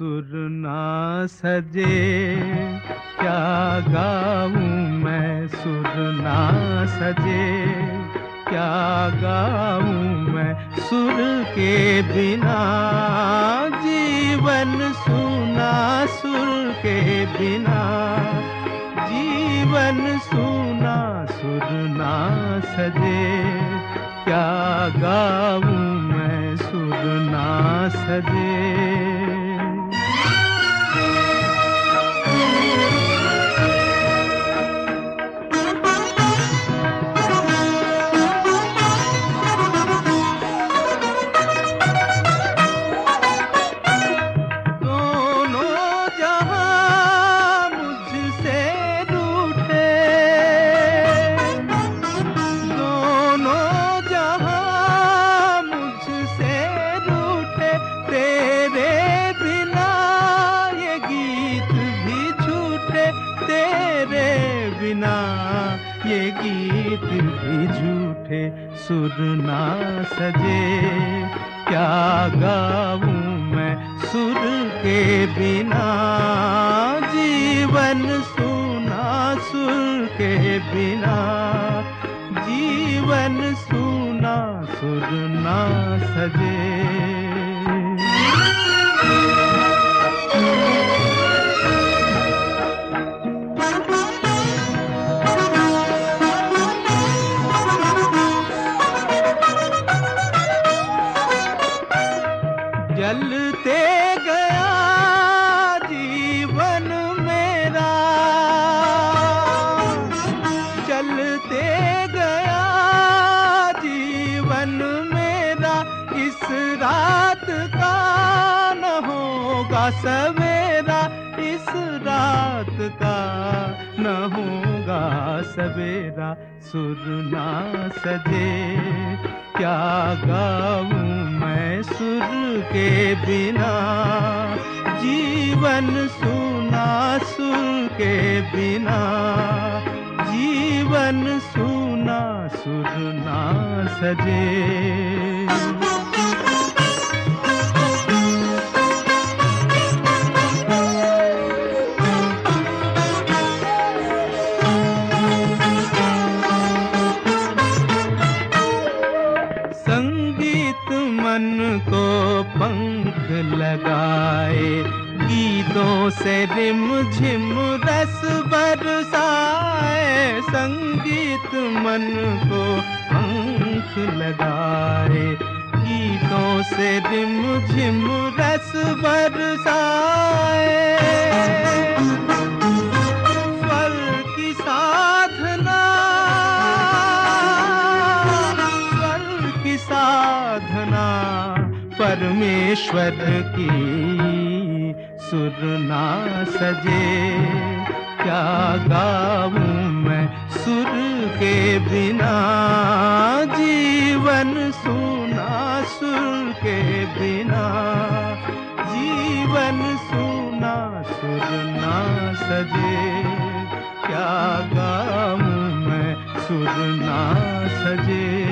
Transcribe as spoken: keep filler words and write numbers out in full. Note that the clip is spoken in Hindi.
सुर ना सजे क्या गाऊं मैं, सुर ना सजे क्या गाऊं मैं, सुर के बिना जीवन सूना, सुर के बिना जीवन सूना, सुर ना सजे क्या गाऊं मैं, सुर ना सजे। बिना ये गीत भी झूठे, सुर ना सजे क्या गाऊं मैं, सुर के बिना जीवन सूना, सुर के बिना जीवन सूना, सुर ना सजे। जलते गया जीवन मेरा, चलते गया जीवन मेरा, इस रात का न होगा सवेरा, इस रात का न होगा सवेरा, सुर ना सजे क्या गाऊं मैं, सुर के बिना जीवन सूना, सुर के बिना जीवन सूना, सुर ना सजे। संगीत मन को पंख लगाए, गीतों से रिम झिम रस बरसाए, संगीत मन को पंख लगाए, गीतों से रिम झिम रस बरसाए, स्वर की साधना, साधना परमेश्वर की, सुर ना सजे क्या गाऊं मैं, सुर के बिना जीवन सूना, सुर के बिना जीवन सूना, सुर ना सजे क्या गाऊं मैं, सुर ना सजे।